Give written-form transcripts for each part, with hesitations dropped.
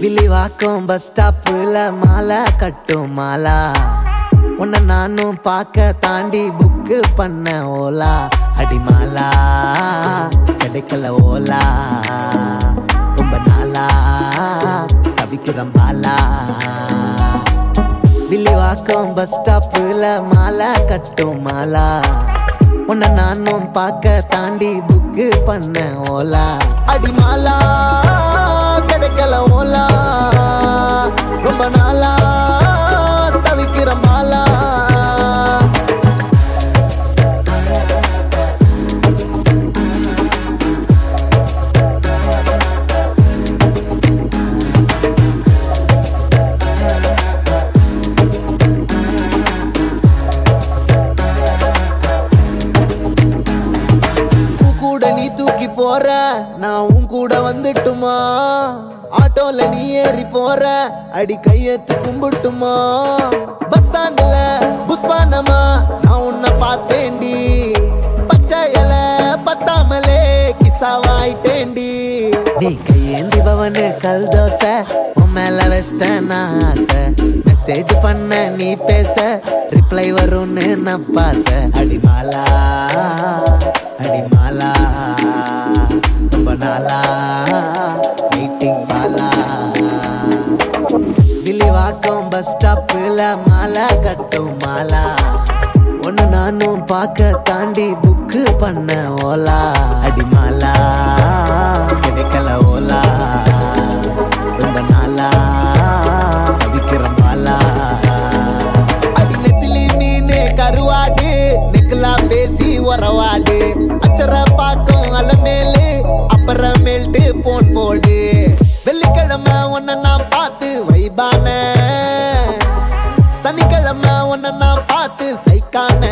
Villivakkam bus ஸ்டாப்புல மாலை கட்டும் மாலா உன்னை நானும் பார்க்க தாண்டி புக்கு பண்ண ஓலா அடிமாலா கிடைக்கல ஓலா ரொம்ப நாளா தவிக்கிறேன் பாலா வில்லிவாக்கம் பஸ் ஸ்டாப்புல மாலை கட்டும் மாலா உன்னை நானும் பார்க்க தாண்டி புக்கு பண்ண ஓலா அடிமாலா கிடைக்கல ஓலா ரொம்ப நாளா தவிக்கிற மாலா நீ தூக்கி போற நான் உன் கூட வந்துட்டுமா ஆட்டோல நீ ஏறி போற அடி கையெத்து கும்பிட்டுமா பஸ் ஸ்டாண்ட்ல புஸ்வானமா நான் உன்னை பார்த்தேன்டி பச்சை இலை பத்தாமலே கிசாவாயிட்டேன்டி நீ கையேந்தி பவனு கல் தோசை உன் மேல வெஸ்டர்ன் ஆசை மெசேஜ் பண்ண நீ பேச ரிப்ளை வரும்னு நப்பாச அடிமாலா அடிமாலா ரொம்ப நாளா மீட்டிங் பாலா வில்லிவாக்கம் பஸ் ஸ்டாப்புல மாலை கட்டும் மாலா ஒன்னு நானும் பார்க்க தாண்டி புக்கு பண்ண ஓலா அடிமாலா கிடைக்கல ஓலா ரொம்ப நாளா தவிக்கிற மாலா அடி நெத்திலி மீனு கருவாடு நெக்கலா பேசி உறவாடு அச்சர பாக்கும் அலமேலு அப்புறமேல்ட்டு போன் போடு வெள்ளிக்கிழமை உன்னை நான் பார்த்து வைபான சனிக்கிழமை உன்னை நான் பார்த்து சைக்கான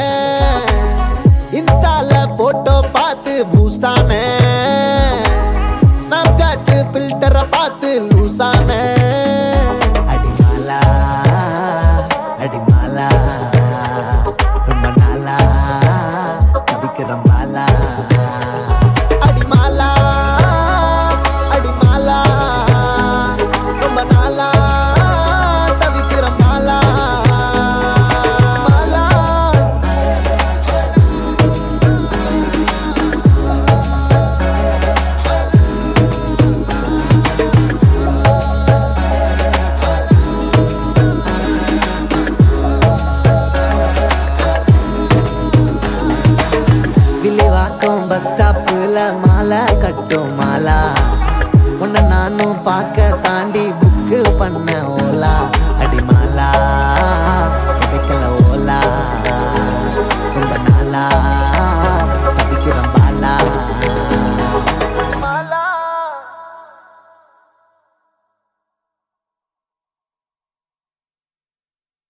இன்ஸ்டால போட்டோ பார்த்து பூஸ்டான ஸ்னாப் சாட் பில்டரை பார்த்து லூசான அடிமாலா அடிமாலா ரொம்ப நாளா தவிக்கிறேன் பாலா அடிமாலா அடிமாலா ரொம்ப நாளா தவிக்கிறேன் பாலா மாலா வில்லிவாக்கம் பஸ் ஸ்டாப்புல மாலை கட்டும் மாலா உன்னை நானும் பார்க்க தாண்டி புக்கு பண்ண ஓலா அடிமாலா